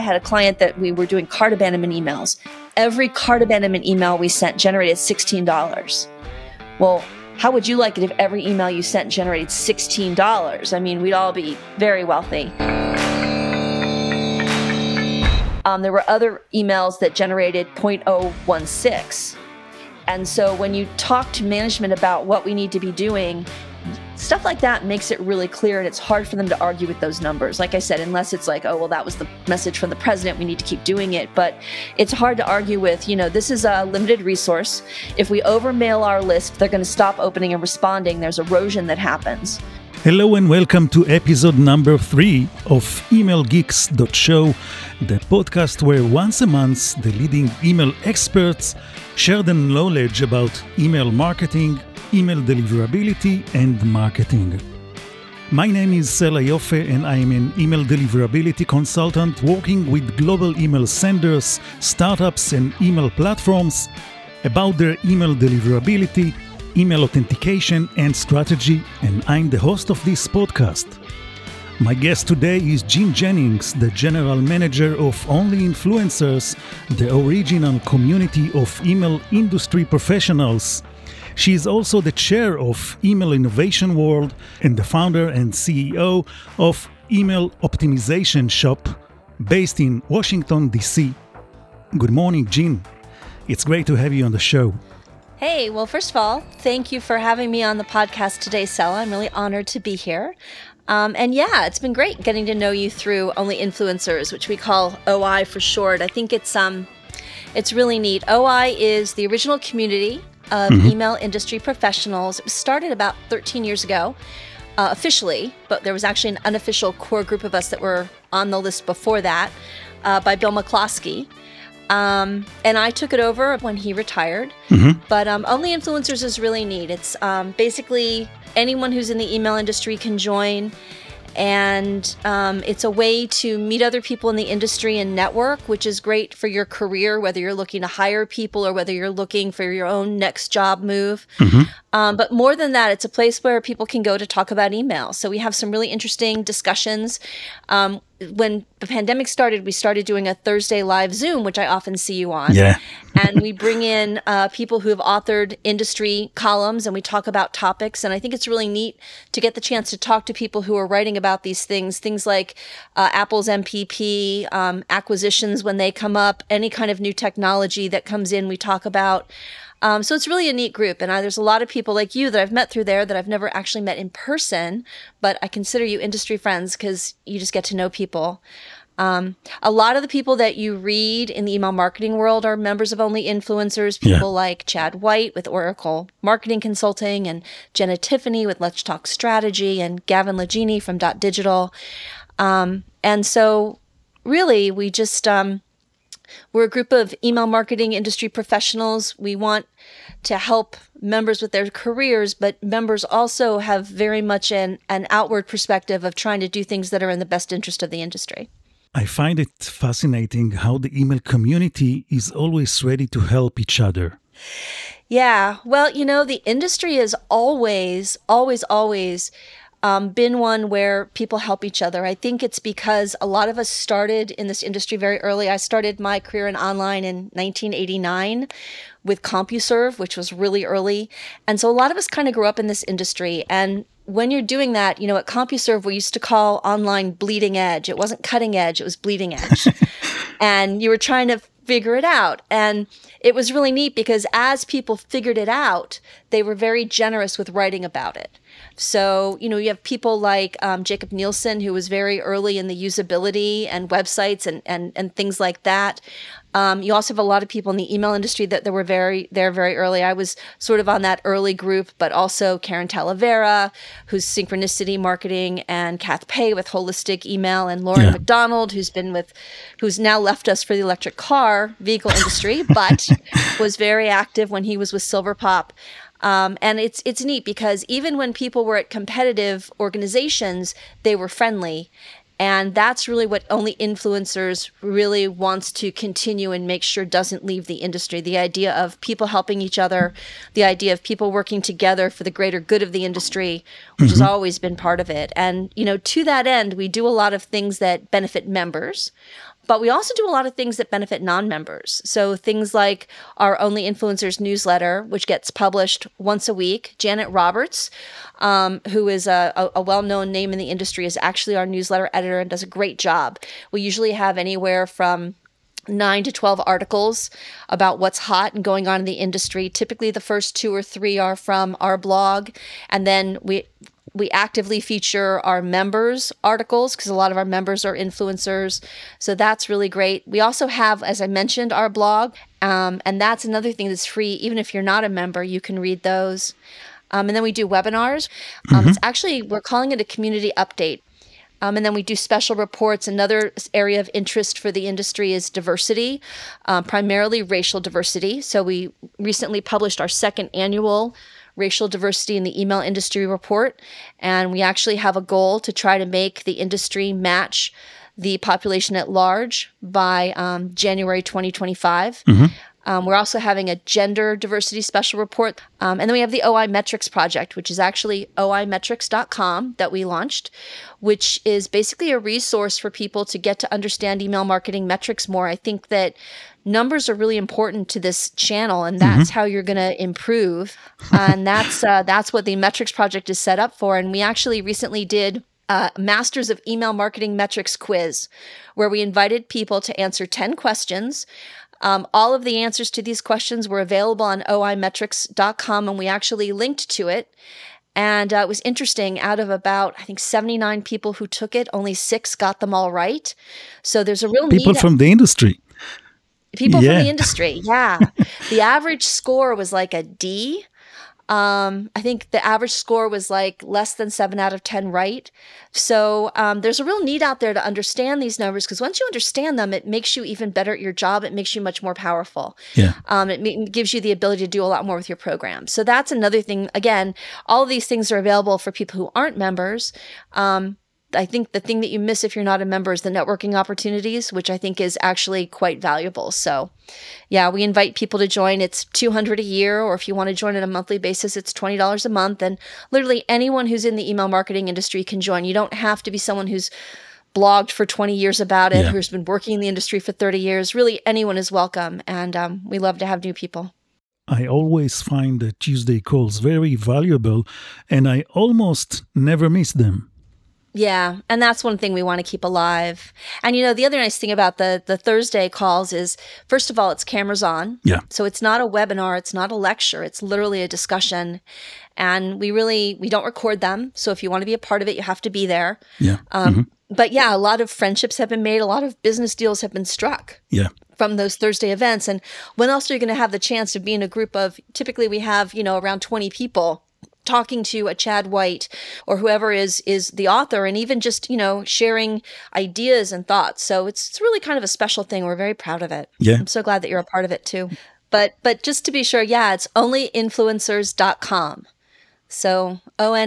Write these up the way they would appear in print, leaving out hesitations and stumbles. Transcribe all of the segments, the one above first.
had a client that we were doing cart abandonment emails. Every cart abandonment email we sent generated $16. Well, how would you like it if every email you sent generated $16? I mean, we'd all be very wealthy. There were other emails that generated 0.016. And so when you talk to management about what we need to be doing, stuff like that makes it really clear, and it's hard for them to argue with those numbers. Like I said, unless it's like, oh, well, that was the message from the president, we need to keep doing it. But it's hard to argue with, this is a limited resource. If we overmail our list, they're going to stop opening and responding. There's erosion that happens. Hello and welcome to episode number 3 of EmailGeeks.show, the podcast where once a month the leading email experts share their knowledge about email marketing, email deliverability, and marketing. My name is Sela Yofe and I am an email deliverability consultant working with global email senders, startups, and email platforms about their email deliverability, email authentication, and strategy, and I'm the host of this podcast. My guest today is Jean Jennings, the General Manager of Only Influencers, the original community of email industry professionals. She is also the chair of Email Innovation World and the founder and CEO of Email Optimization Shop, based in Washington, D.C. Good morning, Jean. It's great to have you on the show. Hey, well, first of all, thank you for having me on the podcast today, Sela. I'm really honored to be here. And yeah, it's been great getting to know you through Only Influencers, which we call OI for short. I think it's really neat. OI is the original community of email industry professionals. It was started about 13 years ago, officially, but there was actually an unofficial core group of us that were on the list before that, by Bill McCloskey. And I took it over when he retired. But Only Influencers is really neat. It's basically anyone who's in the email industry can join. And it's a way to meet other people in the industry and network, which is great for your career, whether you're looking to hire people or whether you're looking for your own next job move. But more than that, it's a place where people can go to talk about email. So we have some really interesting discussions. When the pandemic started, we started doing a Thursday live Zoom, which I often see you on. Yeah. And we bring in people who have authored industry columns and we talk about topics. And I think it's really neat to get the chance to talk to people who are writing about these things like Apple's MPP, acquisitions when they come up, any kind of new technology that comes in, we talk about. So it's really a neat group. And there's a lot of people like you that I've met through there that I've never actually met in person, but I consider you industry friends because you just get to know people. A lot of the people that you read in the email marketing world are members of Only Influencers, people like Chad White with Oracle Marketing Consulting and Jenna Tiffany with Let's Talk Strategy and Gavin Legini from Dot Digital. And so really we just... we're a group of email marketing industry professionals. We want to help members with their careers, but members also have very much an outward perspective of trying to do things that are in the best interest of the industry. I find it fascinating how the email community is always ready to help each other. Yeah, well, the industry has always been one where people help each other. I think it's because a lot of us started in this industry very early. I started my career in online in 1989 with CompuServe, which was really early. And so a lot of us kind of grew up in this industry. And when you're doing that, at CompuServe, we used to call online bleeding edge. It wasn't cutting edge, it was bleeding edge. And you were trying to figure it out. And it was really neat because as people figured it out, they were very generous with writing about it. So, you have people like Jacob Nielsen, who was very early in the usability and websites and things like that. You also have a lot of people in the email industry that were very early. I was sort of on that early group, but also Karen Talavera, who's Synchronicity Marketing, and Kath Pay with Holistic Email, and Lauren McDonald, who's now left us for the electric car vehicle industry, but was very active when he was with Silverpop. And it's neat because even when people were at competitive organizations, they were friendly. And that's really what Only Influencers really wants to continue and make sure doesn't leave the industry. The idea of people helping each other, the idea of people working together for the greater good of the industry, which has always been part of it. And, to that end, we do a lot of things that benefit members. But we also do a lot of things that benefit non-members. So things like our Only Influencers newsletter, which gets published once a week. Janet Roberts, who is a well-known name in the industry, is actually our newsletter editor and does a great job. We usually have anywhere from 9 to 12 articles about what's hot and going on in the industry. Typically, the first 2 or 3 are from our blog, and then we actively feature our members' articles because a lot of our members are influencers. So that's really great. We also have, as I mentioned, our blog, and that's another thing that's free. Even if you're not a member, you can read those. And then we do webinars. It's actually, we're calling it a community update. And then we do special reports. Another area of interest for the industry is diversity, primarily racial diversity. So we recently published our second annual Racial Diversity in the Email Industry report. And we actually have a goal to try to make the industry match the population at large by January 2025. We're also having a gender diversity special report. And then we have the OI Metrics project, which is actually oimetrics.com that we launched, which is basically a resource for people to get to understand email marketing metrics more. I think that numbers are really important to this channel, and that's how you're going to improve. And that's what the Metrics project is set up for. And we actually recently did Masters of Email Marketing Metrics quiz, where we invited people to answer 10 questions. All of the answers to these questions were available on oimetrics.com, and we actually linked to it. And it was interesting. Out of about, I think, 79 people who took it, only 6 got them all right. So there's a real people need. From the industry. People from the industry, yeah. The average score was like a D. I think the average score was like less than 7 out of 10 right. So there's a real need out there to understand these numbers, because once you understand them, it makes you even better at your job. It makes you much more powerful. Yeah. It gives you the ability to do a lot more with your program. So that's another thing. Again, all of these things are available for people who aren't members. I think the thing that you miss if you're not a member is the networking opportunities, which I think is actually quite valuable. So yeah, we invite people to join. It's $200 a year, or if you want to join on a monthly basis, it's $20 a month. And literally anyone who's in the email marketing industry can join. You don't have to be someone who's blogged for 20 years about it, who's been working in the industry for 30 years. Really, anyone is welcome. And we love to have new people. I always find the Tuesday calls very valuable, and I almost never miss them. Yeah, and that's one thing we want to keep alive. And, the other nice thing about the Thursday calls is, first of all, it's cameras on. Yeah. So it's not a webinar. It's not a lecture. It's literally a discussion. And we don't record them. So if you want to be a part of it, you have to be there. Yeah. But yeah, a lot of friendships have been made. A lot of business deals have been struck. Yeah. From those Thursday events. And when else are you going to have the chance to be in a group of, typically we have, around 20 people talking to a Chad White or whoever is the author, and even just, sharing ideas and thoughts. So it's really kind of a special thing. We're very proud of it. Yeah. I'm so glad that you're a part of it too. But just to be sure, it's onlyinfluencers.com. So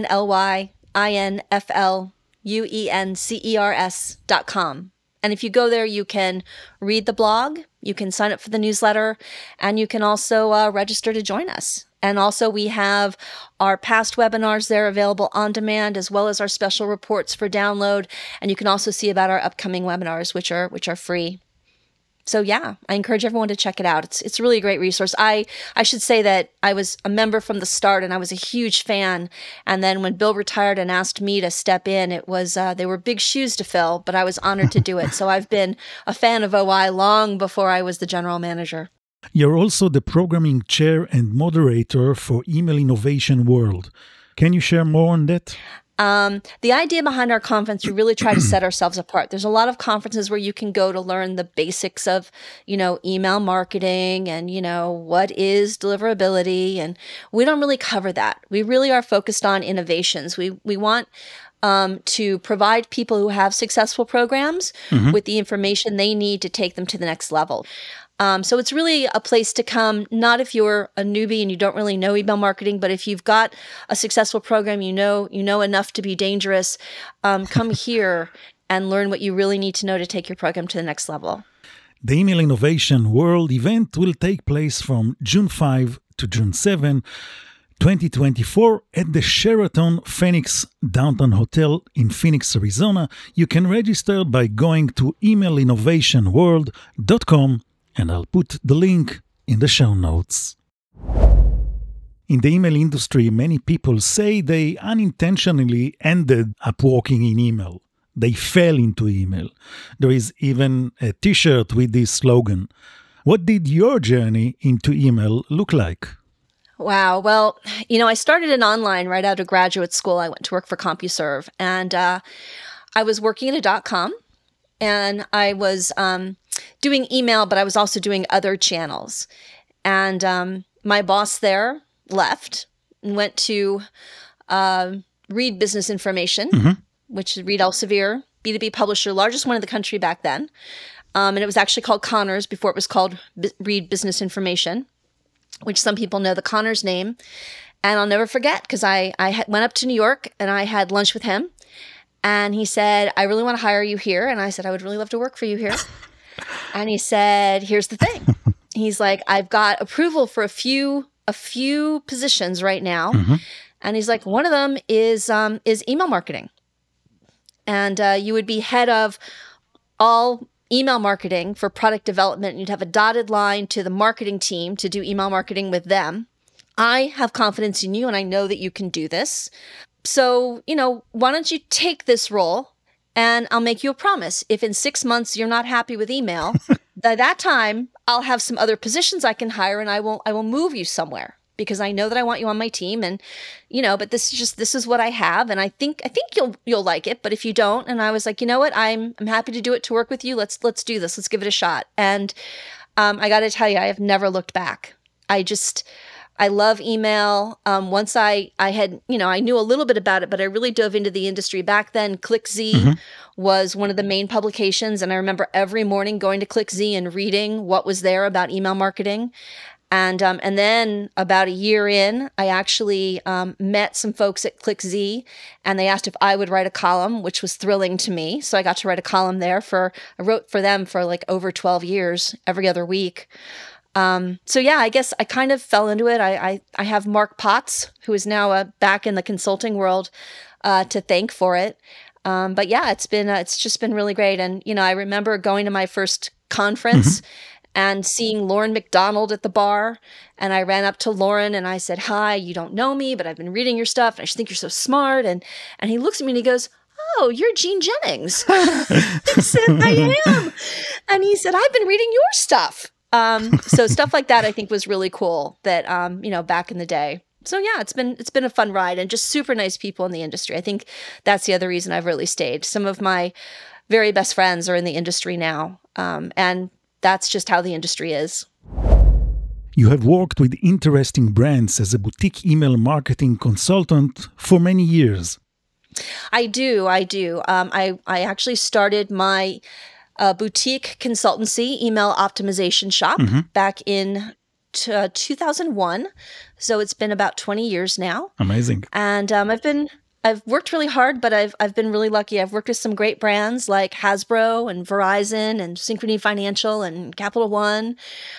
ONLYINFLUENCERS.com. And if you go there, you can read the blog, you can sign up for the newsletter, and you can also register to join us. And also we have our past webinars there available on demand, as well as our special reports for download. And you can also see about our upcoming webinars, which are free. So yeah, I encourage everyone to check it out. It's really a great resource. I should say that I was a member from the start, and I was a huge fan. And then when Bill retired and asked me to step in, it was they were big shoes to fill, but I was honored to do it. So I've been a fan of OI long before I was the general manager. You're also the programming chair and moderator for Email Innovation World. Can you share more on that? The idea behind our conference, we really try to set ourselves apart. There's a lot of conferences where you can go to learn the basics of, email marketing and, what is deliverability. And we don't really cover that. We really are focused on innovations. We want to provide people who have successful programs with the information they need to take them to the next level. So it's really a place to come, not if you're a newbie and you don't really know email marketing, but if you've got a successful program, you know enough to be dangerous, come here and learn what you really need to know to take your program to the next level. The Email Innovation World event will take place from June 5 to June 7. 2024 at the Sheraton Phoenix Downtown Hotel in Phoenix, Arizona. You can register by going to emailinnovationworld.com, and I'll put the link in the show notes. In the email industry, many people say they unintentionally ended up working in email. They fell into email. There is even a t-shirt with this slogan. What did your journey into email look like? Wow. Well, I started in online right out of graduate school. I went to work for CompuServe, and I was working at a .com, and I was doing email, but I was also doing other channels. And my boss there left and went to Reed Business Information, which is Reed Elsevier, B2B publisher, largest one in the country back then. And it was actually called Connors before it was called Reed Business Information, which some people know the Connors name. And I'll never forget, because I went up to New York and I had lunch with him. And he said, I really want to hire you here. And I said, I would really love to work for you here. And he said, here's the thing. He's like, I've got approval for a few positions right now. And he's like, one of them is email marketing. And you would be head of all email marketing for product development. And you'd have a dotted line to the marketing team to do email marketing with them. I have confidence in you, and I know that you can do this. So, why don't you take this role, and I'll make you a promise. If in 6 months you're not happy with email, by that time, I'll have some other positions I can hire, and I will move you somewhere, because I know that I want you on my team. And, but this is what I have. And I think you'll like it, but if you don't, and I was like, you know what, I'm happy to do it, to work with you. Let's do this. Let's give it a shot. And I got to tell you, I have never looked back. I love email. Once I had, I knew a little bit about it, but I really dove into the industry. Back then, ClickZ was one of the main publications. And I remember every morning going to ClickZ and reading what was there about email marketing. And then about a year in, I actually met some folks at ClickZ, and they asked if I would write a column, which was thrilling to me. So I got to write a column there I wrote for them for like over 12 years, every other week. So yeah, I guess I kind of fell into it. I have Mark Potts, who is now back in the consulting world, to thank for it. But yeah, it's just been really great. And, I remember going to my first conference and seeing Lauren McDonald at the bar. And I ran up to Lauren and I said, hi, you don't know me, but I've been reading your stuff. And I just think you're so smart. And he looks at me and he goes, oh, you're Gene Jennings. I said, I am. And he said, I've been reading your stuff. So stuff like that, I think, was really cool that, back in the day. So yeah, it's been a fun ride, and just super nice people in the industry. I think that's the other reason I've really stayed. Some of my very best friends are in the industry now. And that's just how the industry is. You have worked with interesting brands as a boutique email marketing consultant for many years. I do. I actually started my boutique consultancy email optimization shop back in 2001. So it's been about 20 years now. Amazing. And I've worked really hard, but I've been really lucky. I've worked with some great brands like Hasbro and Verizon and Synchrony Financial and Capital One,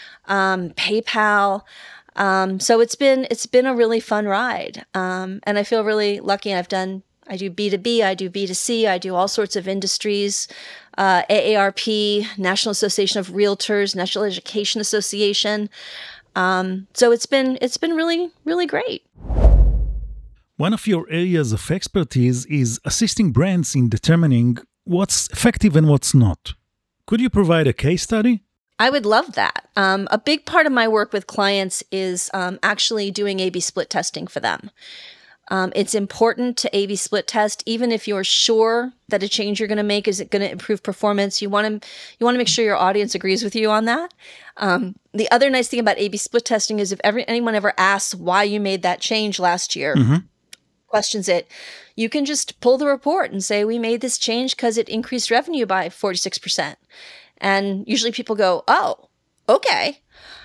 PayPal. So it's been a really fun ride. And I feel really lucky. I do B2B, I do B2C, I do all sorts of industries, AARP, National Association of Realtors, National Education Association. So it's been really, really great. One of your areas of expertise is assisting brands in determining what's effective and what's not. Could you provide a case study? I would love that. A big part of my work with clients is actually doing A/B split testing for them. It's important to A/B split test, even if you're sure that a change you're going to make is going to improve performance. You want to make sure your audience agrees with you on that. The other nice thing about A/B split testing is if anyone ever asks why you made that change last year, questions it, you can just pull the report and say, we made this change because it increased revenue by 46%. And usually people go, oh, okay.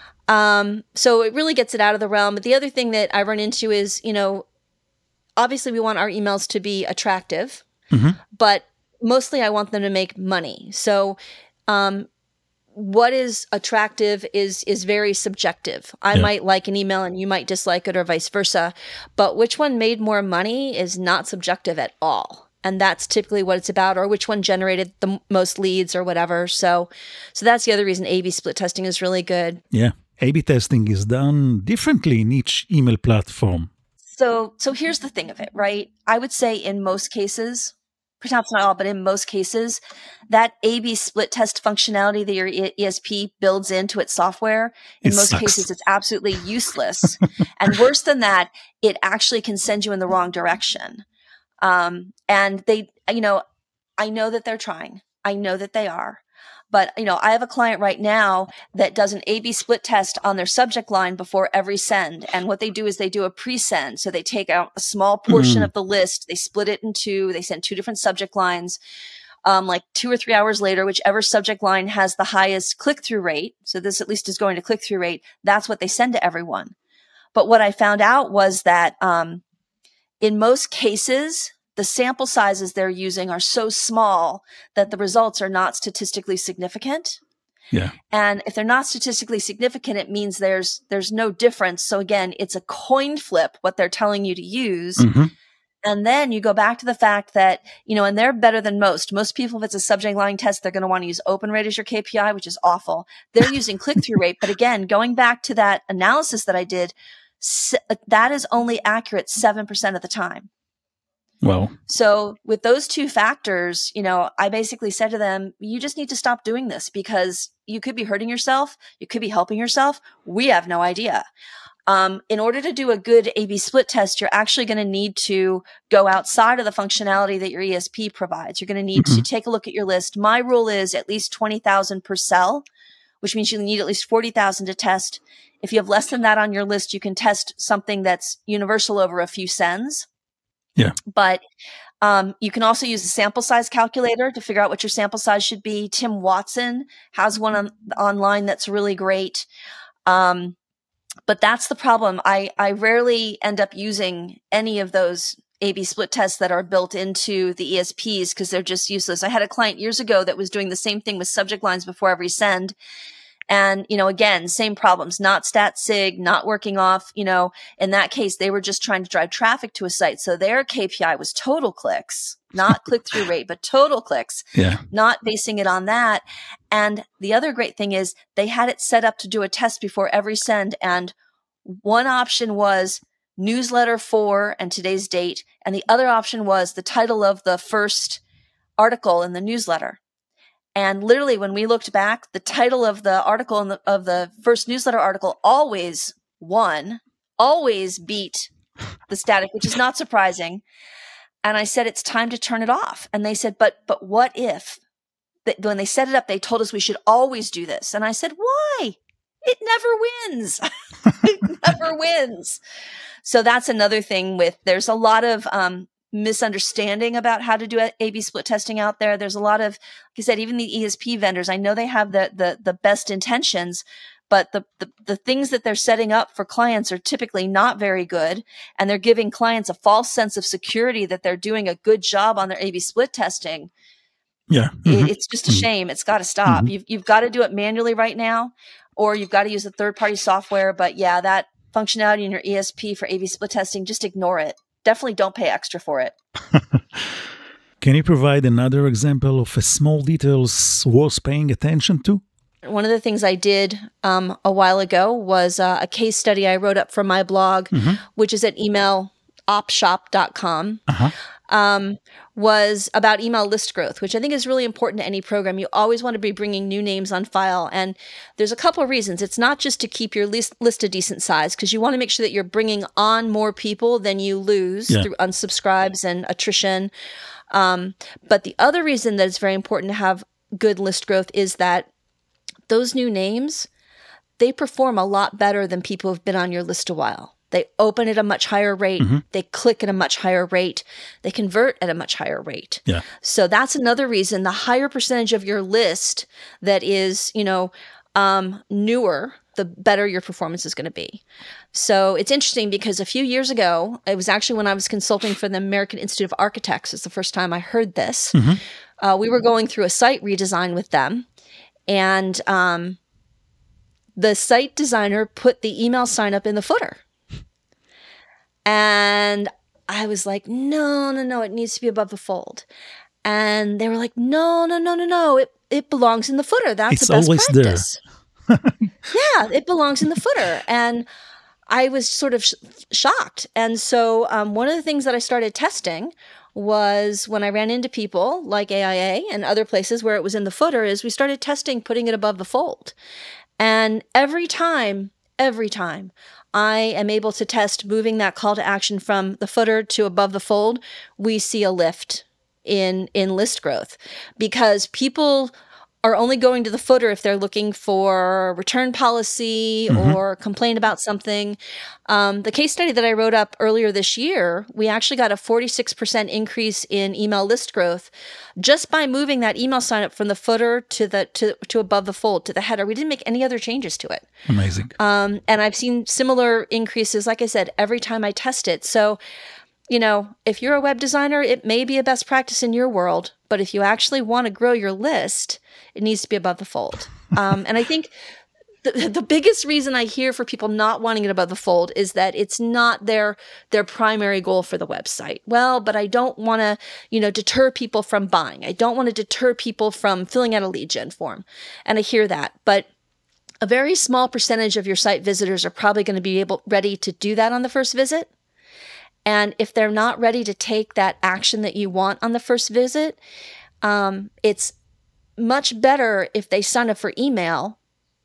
So it really gets it out of the realm. But the other thing that I run into is, obviously we want our emails to be attractive, but mostly I want them to make money. So what is attractive is very subjective. I might like an email and you might dislike it, or vice versa. But which one made more money is not subjective at all. And that's typically what it's about, or which one generated the most leads or whatever. So that's the other reason A/B split testing is really good. Yeah. A/B testing is done differently in each email platform. So here's the thing of it, right? I would say in most cases, perhaps not all, but in most cases, that A/B split test functionality that your ESP builds into its software, in most cases, it's absolutely useless. And worse than that, it actually can send you in the wrong direction. And they, I know that they're trying. I know that they are. But, I have a client right now that does an A/B split test on their subject line before every send. And what they do is they do a pre-send. So they take out a small portion of the list. They split it in two. They send two different subject lines. Like 2 or 3 hours later, whichever subject line has the highest click-through rate. So this at least is going to click-through rate. That's what they send to everyone. But what I found out was that, in most cases, the sample sizes they're using are so small that the results are not statistically significant. Yeah. And if they're not statistically significant, it means there's no difference. So again, it's a coin flip what they're telling you to use. Mm-hmm. And then you go back to the fact that, and they're better than most. Most people, if it's a subject line test, they're going to want to use open rate as your KPI, which is awful. They're using click-through rate. But again, going back to that analysis that I did, that is only accurate 7% of the time. Wow. So with those two factors, I basically said to them, you just need to stop doing this because you could be hurting yourself. You could be helping yourself. We have no idea. In order to do a good A/B split test, you're actually going to need to go outside of the functionality that your ESP provides. You're going to need to take a look at your list. My rule is at least 20,000 per cell, which means you need at least 40,000 to test. If you have less than that on your list, you can test something that's universal over a few sends. Yeah. But you can also use a sample size calculator to figure out what your sample size should be. Tim Watson has one online that's really great. But that's the problem. I rarely end up using any of those A/B split tests that are built into the ESPs because they're just useless. I had a client years ago that was doing the same thing with subject lines before every send. And, again, same problems, not stat sig, not working off, in that case, they were just trying to drive traffic to a site. So their KPI was total clicks, not click-through rate, but total clicks, not basing it on that. And the other great thing is they had it set up to do a test before every send. And one option was newsletter for and today's date. And the other option was the title of the first article in the newsletter. And literally, when we looked back, the title of the article of the first newsletter article always won, always beat the static, which is not surprising. And I said, it's time to turn it off. And they said, but what if? When they set it up, they told us we should always do this. And I said, why? It never wins. It never wins. So that's another thing there's a lot of misunderstanding about how to do A/B split testing out there. There's a lot of, like I said, even the ESP vendors, I know they have the best intentions, but the things that they're setting up for clients are typically not very good. And they're giving clients a false sense of security that they're doing a good job on their A/B split testing. Yeah. It's just a shame. It's got to stop. You've got to do it manually right now, or you've got to use a third-party software. But yeah, that functionality in your ESP for A/B split testing, just ignore it. Definitely don't pay extra for it. Can you provide another example of a small details worth paying attention to? One of the things I did a while ago was a case study I wrote up from my blog, which is at emailopshop.com. Was about email list growth, which I think is really important to any program. You always want to be bringing new names on file. And there's a couple of reasons. It's not just to keep your list a decent size, because you want to make sure that you're bringing on more people than you lose through unsubscribes and attrition. But the other reason that it's very important to have good list growth is that those new names, they perform a lot better than people who've been on your list a while. They open at a much higher rate. They click at a much higher rate. They convert at a much higher rate. Yeah. So that's another reason. The higher percentage of your list that is, newer, the better your performance is going to be. So it's interesting because a few years ago, it was actually when I was consulting for the American Institute of Architects. It's the first time I heard this. We were going through a site redesign with them. And the site designer put the email sign up in the footer. And I was like, no, it needs to be above the fold. And they were like, no, it belongs in the footer. That's It's the best always practice. Yeah, it belongs in the footer. And I was sort of shocked. And so one of the things that I started testing was when I ran into people like AIA and other places where it was in the footer, is we started testing putting it above the fold. And every time I am able to test moving that call to action from the footer to above the fold, we see a lift in list growth, because people are only going to the footer if they're looking for return policy or complain about something. The case study that I wrote up earlier this year, we actually got a 46% increase in email list growth just by moving that email sign up from the footer to above the fold, to the header. We didn't make any other changes to it. Amazing. And I've seen similar increases, like I said, every time I test it. So, if you're a web designer, it may be a best practice in your world, but if you actually want to grow your list, it needs to be above the fold. And I think the biggest reason I hear for people not wanting it above the fold is that it's not their primary goal for the website. Well, but I don't want to, deter people from buying. I don't want to deter people from filling out a lead gen form. And I hear that, but a very small percentage of your site visitors are probably going to be ready to do that on the first visit. And if they're not ready to take that action that you want on the first visit, it's much better if they sign up for email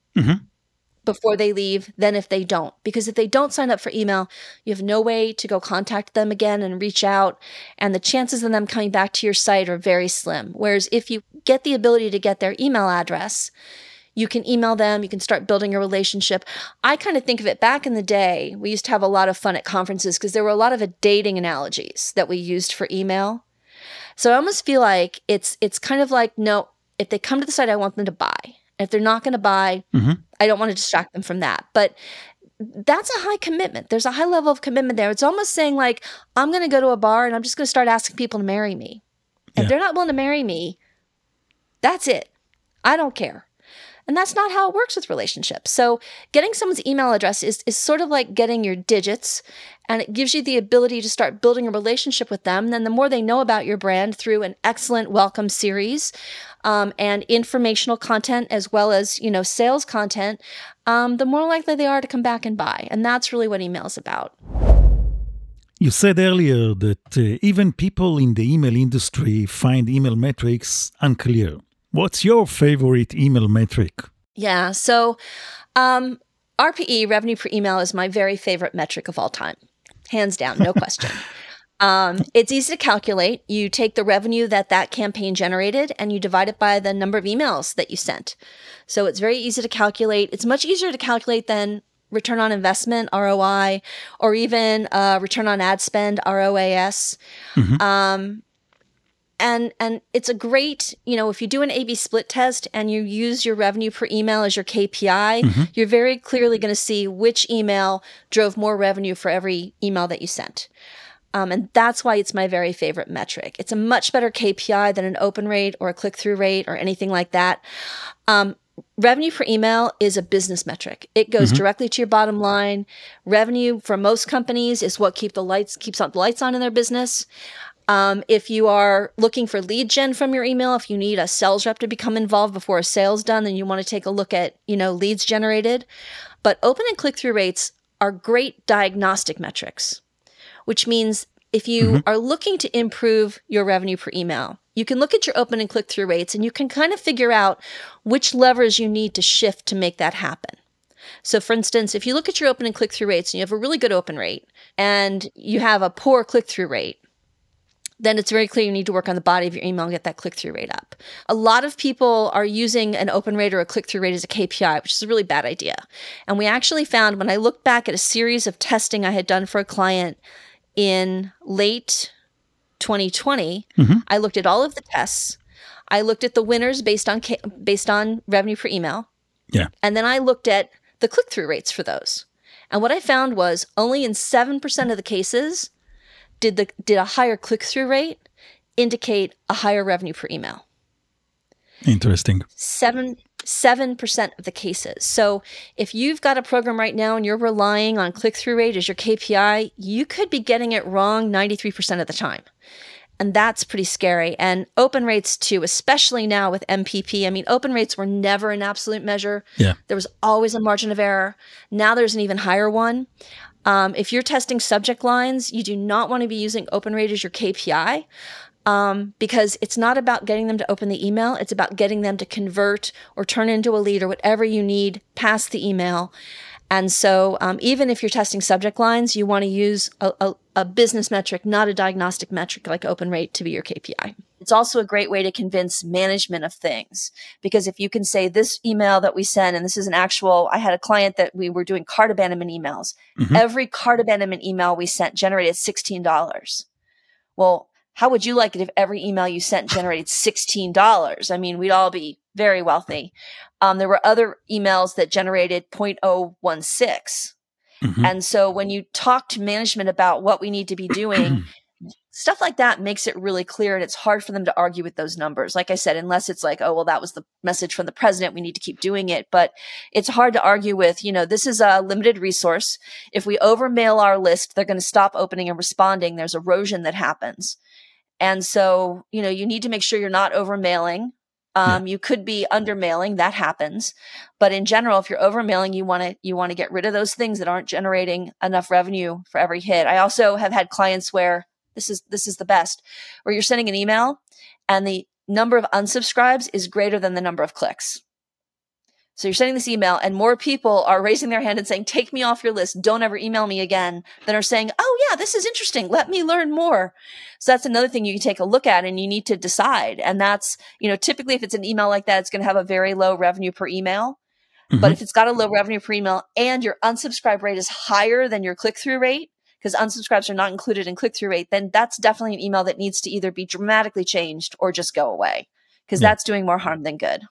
before they leave than if they don't. Because if they don't sign up for email, you have no way to go contact them again and reach out. And the chances of them coming back to your site are very slim. Whereas if you get the ability to get their email address, you can email them, you can start building a relationship. I kind of think of it back in the day, we used to have a lot of fun at conferences because there were a lot of dating analogies that we used for email. So I almost feel like it's kind of like, no, if they come to the site, I want them to buy. If they're not going to buy, I don't want to distract them from that. But that's a high commitment. There's a high level of commitment there. It's almost saying like, I'm going to go to a bar and I'm just going to start asking people to marry me. Yeah. If they're not willing to marry me, that's it. I don't care. And that's not how it works with relationships. So getting someone's email address is sort of like getting your digits, and it gives you the ability to start building a relationship with them. Then the more they know about your brand through an excellent welcome series and informational content, as well as, sales content, the more likely they are to come back and buy. And that's really what email is about. You said earlier that even people in the email industry find email metrics unclear. What's your favorite email metric? Yeah, so RPE, revenue per email, is my very favorite metric of all time. Hands down, no question. It's easy to calculate. You take the revenue that campaign generated and you divide it by the number of emails that you sent. So it's very easy to calculate. It's much easier to calculate than return on investment, ROI, or even return on ad spend, ROAS. And it's a great, if you do an A/B split test and you use your revenue per email as your KPI, you're very clearly going to see which email drove more revenue for every email that you sent. And that's why it's my very favorite metric. It's a much better KPI than an open rate or a click-through rate or anything like that. Revenue per email is a business metric. It goes directly to your bottom line. Revenue for most companies is what keeps the lights on in their business. If you are looking for lead gen from your email, if you need a sales rep to become involved before a sale's done, then you want to take a look at, leads generated. But open and click-through rates are great diagnostic metrics, which means if you are looking to improve your revenue per email, you can look at your open and click-through rates and you can kind of figure out which levers you need to shift to make that happen. So for instance, if you look at your open and click-through rates and you have a really good open rate and you have a poor click-through rate, then it's very clear you need to work on the body of your email and get that click-through rate up. A lot of people are using an open rate or a click-through rate as a KPI, which is a really bad idea. And we actually found, when I looked back at a series of testing I had done for a client in late 2020, I looked at all of the tests. I looked at the winners based on revenue per email. Yeah. And then I looked at the click-through rates for those. And what I found was only in 7% of the cases did a higher click-through rate indicate a higher revenue per email. Interesting. 7% 7% of the cases. So if you've got a program right now and you're relying on click-through rate as your KPI, you could be getting it wrong 93% of the time. And that's pretty scary. And open rates too, especially now with MPP. I mean, open rates were never an absolute measure. Yeah. There was always a margin of error. Now there's an even higher one. If you're testing subject lines, you do not want to be using open rate as your KPI. Because it's not about getting them to open the email. It's about getting them to convert or turn into a lead or whatever you need past the email. And so even if you're testing subject lines, you want to use a business metric, not a diagnostic metric like open rate to be your KPI. It's also a great way to convince management of things, because if you can say this email that we send, and this is I had a client that we were doing cart abandonment emails. Mm-hmm. Every cart abandonment email we sent generated $16. Well, how would you like it if every email you sent generated $16? I mean, we'd all be very wealthy. There were other emails that generated 0.016. Mm-hmm. And so when you talk to management about what we need to be doing, stuff like that makes it really clear, and it's hard for them to argue with those numbers. Like I said, unless it's like, oh, well, that was the message from the president, we need to keep doing it. But it's hard to argue with, this is a limited resource. If we overmail our list, they're going to stop opening and responding. There's erosion that happens. And so, you need to make sure you're not overmailing. You could be undermailing, that happens. But in general, if you're overmailing, you want to get rid of those things that aren't generating enough revenue for every hit. I also have had clients where this is the best, where you're sending an email and the number of unsubscribes is greater than the number of clicks. So you're sending this email and more people are raising their hand and saying, take me off your list. Don't ever email me again. Than are saying, oh yeah, this is interesting. Let me learn more. So that's another thing you can take a look at and you need to decide. And that's, typically if it's an email like that, it's going to have a very low revenue per email. Mm-hmm. But if it's got a low revenue per email and your unsubscribe rate is higher than your click-through rate, because unsubscribes are not included in click-through rate, then that's definitely an email that needs to either be dramatically changed or just go away, because that's doing more harm than good.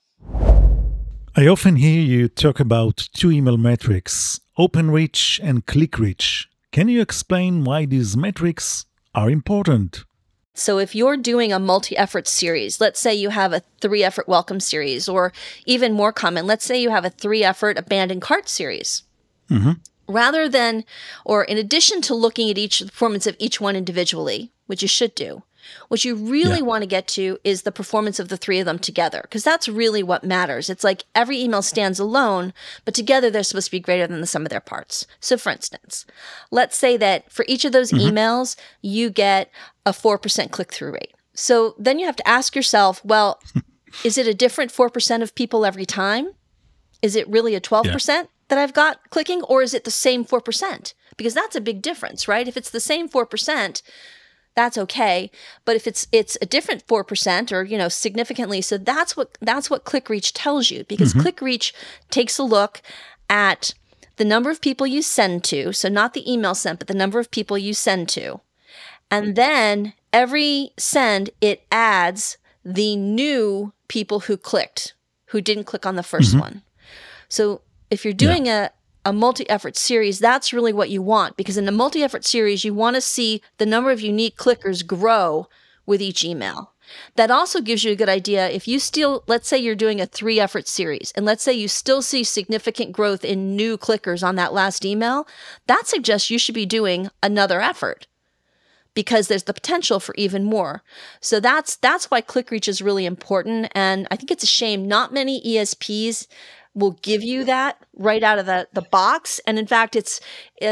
I often hear you talk about two email metrics, open reach and click reach. Can you explain why these metrics are important? So if you're doing a multi-effort series, let's say you have a 3-effort welcome series, or even more common, let's say you have a 3-effort abandoned cart series. Mm-hmm. Rather than, or in addition to looking at the performance of each one individually, which you should do, what you really want to get to is the performance of the 3 of them together, because that's really what matters. It's like every email stands alone, but together they're supposed to be greater than the sum of their parts. So for instance, let's say that for each of those emails, you get a 4% click-through rate. So then you have to ask yourself, well, is it a different 4% of people every time? Is it really a 12% that I've got clicking, or is it the same 4%? Because that's a big difference, right? If it's the same 4%, that's okay. But if it's a different 4% or, significantly, so that's what click reach tells you, because click reach takes a look at the number of people you send to. So not the email sent, but the number of people you send to. And then every send, it adds the new people who didn't click on the first one. So if you're doing a multi-effort series, that's really what you want, because in a multi-effort series, you want to see the number of unique clickers grow with each email. That also gives you a good idea if you still, let's say you're doing a 3-effort series, and let's say you still see significant growth in new clickers on that last email, that suggests you should be doing another effort, because there's the potential for even more. So that's why click reach is really important. And I think it's a shame not many ESPs will give you that right out of the box. And in fact, it's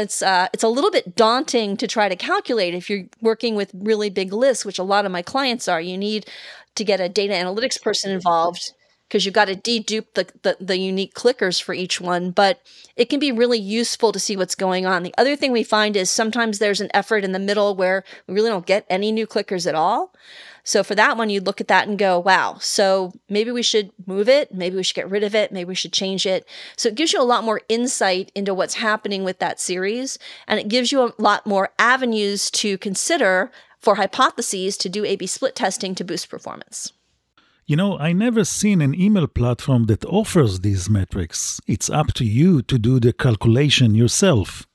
a little bit daunting to try to calculate if you're working with really big lists, which a lot of my clients are. You need to get a data analytics person involved, because you've got to dedupe the unique clickers for each one. But it can be really useful to see what's going on. The other thing we find is sometimes there's an effort in the middle where we really don't get any new clickers at all. So for that one, you'd look at that and go, wow, so maybe we should move it. Maybe we should get rid of it. Maybe we should change it. So it gives you a lot more insight into what's happening with that series. And it gives you a lot more avenues to consider for hypotheses to do A/B split testing to boost performance. I never seen an email platform that offers these metrics. It's up to you to do the calculation yourself.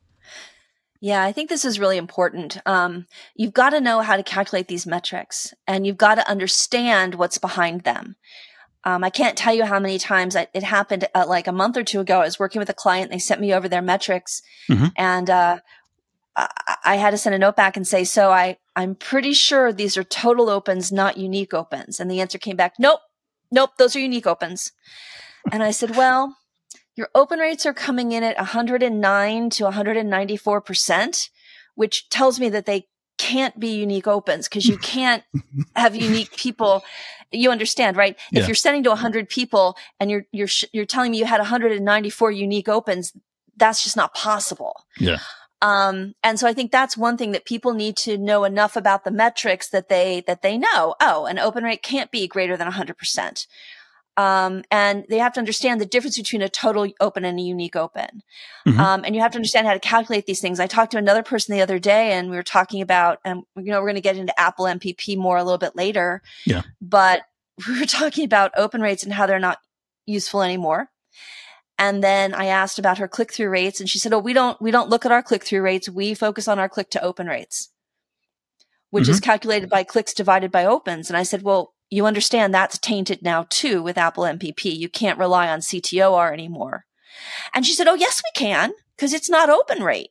Yeah, I think this is really important. You've got to know how to calculate these metrics, and you've got to understand what's behind them. I can't tell you how many times it happened. Like a month or two ago, I was working with a client. They sent me over their metrics, and I had to send a note back and say, so I'm pretty sure these are total opens, not unique opens. And the answer came back, nope, those are unique opens. And I said, well, your open rates are coming in at 109 to 194%, which tells me that they can't be unique opens because you can't have unique people. You understand, right? Yeah. If you're sending to 100 people and you're telling me you had 194 unique opens, that's just not possible. Yeah. And so I think that's one thing that people need to know enough about the metrics that they know, an open rate can't be greater than 100%. And they have to understand the difference between a total open and a unique open. And you have to understand how to calculate these things. I talked to another person the other day and we were talking about, and we're going to get into Apple MPP more a little bit later. Yeah. But we were talking about open rates and how they're not useful anymore. And then I asked about her click-through rates and she said, oh, we don't look at our click-through rates. We focus on our click to open rates, which is calculated by clicks divided by opens. And I said, well, you understand that's tainted now too with Apple MPP. You can't rely on CTOR anymore. And she said, oh, yes, we can, because it's not open rate.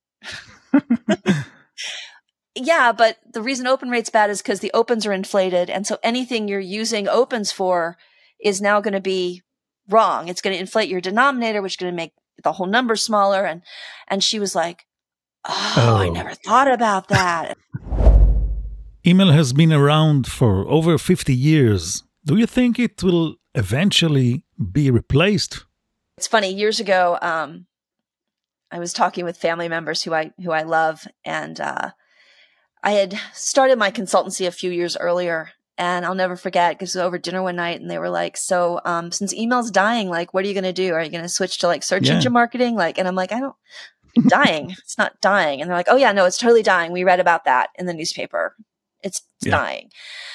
Yeah, but the reason open rate's bad is because the opens are inflated. And so anything you're using opens for is now going to be wrong. It's going to inflate your denominator, which is going to make the whole number smaller. And she was like, oh, I never thought about that. Email has been around for over 50 years. Do you think it will eventually be replaced? It's funny. Years ago, I was talking with family members who I love, and I had started my consultancy a few years earlier. And I'll never forget because we were over dinner one night and they were like, so since email's dying, like, what are you going to do? Are you going to switch to like search engine marketing? Like, and I'm like, dying. It's not dying. And they're like, oh yeah, no, it's totally dying. We read about that in the newspaper. It's dying.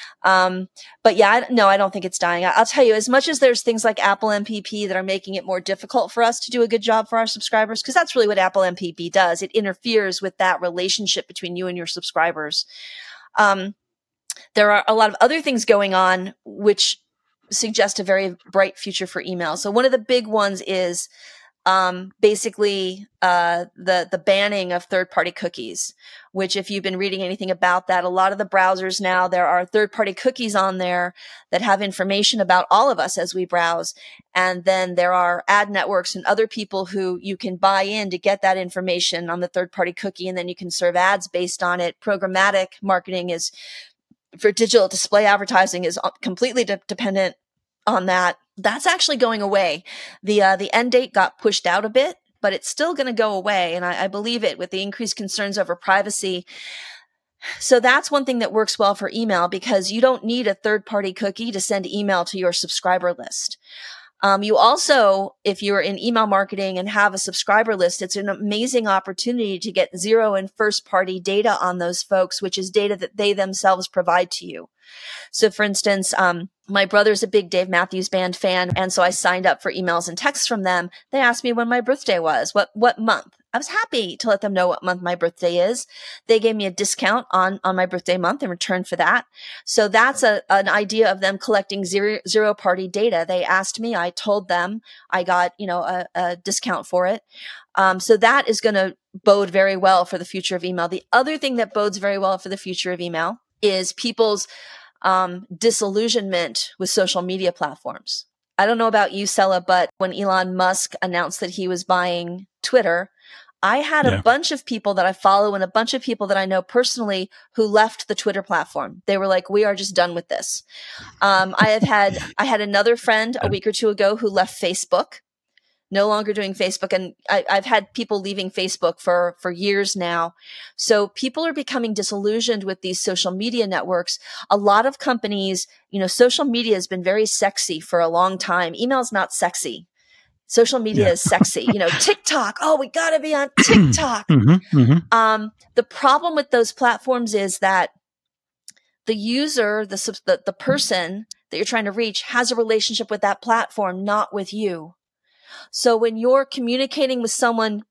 But yeah, I don't think it's dying. I'll tell you, as much as there's things like Apple MPP that are making it more difficult for us to do a good job for our subscribers, because that's really what Apple MPP does. It interferes with that relationship between you and your subscribers. There are a lot of other things going on which suggest a very bright future for email. So one of the big ones is basically the banning of third-party cookies, which if you've been reading anything about that, a lot of the browsers now, there are third-party cookies on there that have information about all of us as we browse. And then there are ad networks and other people who you can buy in to get that information on the third-party cookie, and then you can serve ads based on it. Programmatic marketing is for digital display advertising is completely dependent on that. That's actually going away. The end date got pushed out a bit, but it's still going to go away. And I believe it with the increased concerns over privacy. So that's one thing that works well for email because you don't need a third-party cookie to send email to your subscriber list. You also, if you're in email marketing and have a subscriber list, it's an amazing opportunity to get zero and first party data on those folks, which is data that they themselves provide to you. So for instance, my brother's a big Dave Matthews Band fan. And so I signed up for emails and texts from them. They asked me when my birthday was, what month. I was happy to let them know what month my birthday is. They gave me a discount on my birthday month in return for that. So that's an idea of them collecting zero party data. They asked me, I told them, I got, a discount for it. So that is going to bode very well for the future of email. The other thing that bodes very well for the future of email is people's disillusionment with social media platforms. I don't know about you, Sela, but when Elon Musk announced that he was buying Twitter, I had a bunch of people that I follow and a bunch of people that I know personally who left the Twitter platform. They were like, we are just done with this. I had another friend a week or two ago who left Facebook, no longer doing Facebook. And I've had people leaving Facebook for years now. So people are becoming disillusioned with these social media networks. A lot of companies, social media has been very sexy for a long time. Email is not sexy. Social media is sexy. TikTok. Oh, we got to be on TikTok. The problem with those platforms is that the user, the person that you're trying to reach has a relationship with that platform, not with you. So when you're communicating with someone,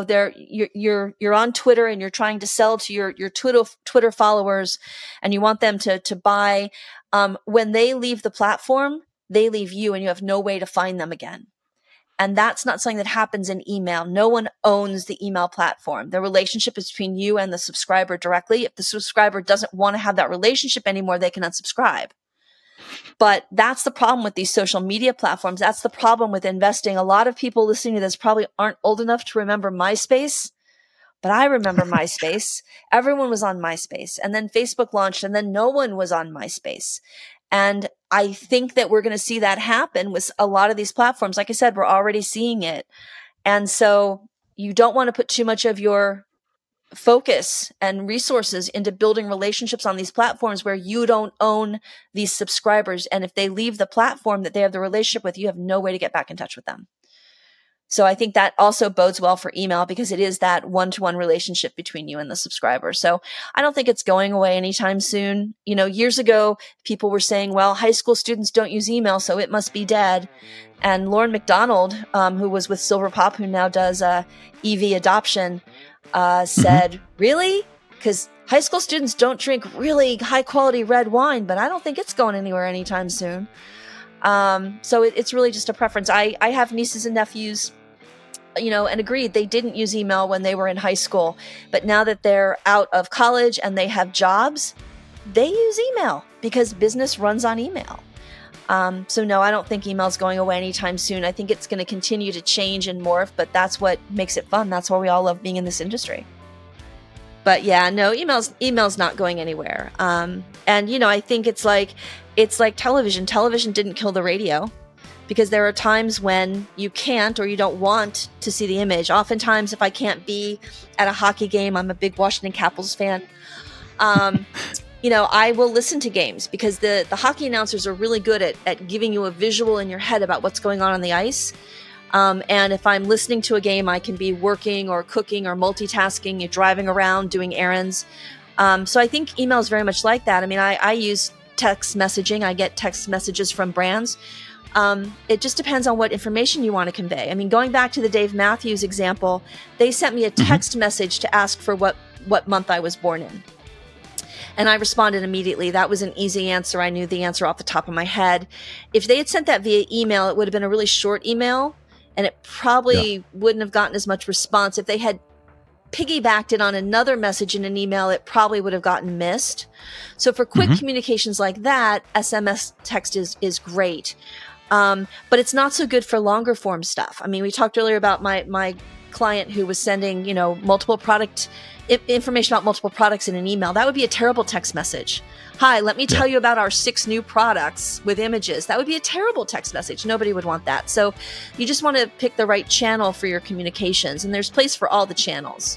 you're on Twitter and you're trying to sell to your Twitter followers and you want them to buy, when they leave the platform, they leave you and you have no way to find them again. And that's not something that happens in email. No one owns the email platform. The relationship is between you and the subscriber directly. If the subscriber doesn't want to have that relationship anymore, they can unsubscribe. But that's the problem with these social media platforms. That's the problem with investing. A lot of people listening to this probably aren't old enough to remember MySpace, but I remember MySpace. Everyone was on MySpace. And then Facebook launched, and then no one was on MySpace. And I think that we're going to see that happen with a lot of these platforms. Like I said, we're already seeing it. And so you don't want to put too much of your focus and resources into building relationships on these platforms where you don't own these subscribers. And if they leave the platform that they have the relationship with, you have no way to get back in touch with them. So I think that also bodes well for email because it is that one-to-one relationship between you and the subscriber. So I don't think it's going away anytime soon. You know, years ago, people were saying, well, high school students don't use email, so it must be dead. And Lauren McDonald, who was with Silver Pop, who now does EV adoption, said, really? Because high school students don't drink really high-quality red wine, but I don't think it's going anywhere anytime soon. So it's really just a preference. I have nieces and nephews, you know, and agreed, they didn't use email when they were in high school. But now that they're out of college and they have jobs, they use email because business runs on email. So no, I don't think email is going away anytime soon. I think it's going to continue to change and morph, but that's what makes it fun. That's why we all love being in this industry. But yeah, no, email's not going anywhere. And you know, I think it's like television. Television didn't kill the radio because there are times when you can't or you don't want to see the image. Oftentimes, if I can't be at a hockey game, I'm a big Washington Capitals fan. You know, I will listen to games because the hockey announcers are really good at giving you a visual in your head about what's going on the ice. And if I'm listening to a game, I can be working or cooking or multitasking, driving around, doing errands. So I think email is very much like that. I mean, I use text messaging. I get text messages from brands. It just depends on what information you want to convey. I mean, going back to the Dave Matthews example, they sent me a text message to ask for what month I was born in. And I responded immediately. That was an easy answer. I knew the answer off the top of my head. If they had sent that via email, it would have been a really short email, and it probably wouldn't have gotten as much response. If they had piggybacked it on another message in an email, it probably would have gotten missed. So for quick communications like that, SMS text is great. But it's not so good for longer form stuff. I mean, we talked earlier about my client who was sending, you know, information about multiple products in an email. That would be a terrible text message. Hi, let me tell you about our 6 new products with images. That would be a terrible text message. Nobody would want that. So you just want to pick the right channel for your communications, and there's place for all the channels.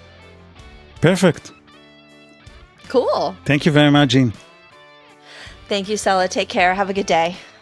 Perfect. Cool. Thank you very much, Jean. Thank you, Sela. Take care. Have a good day.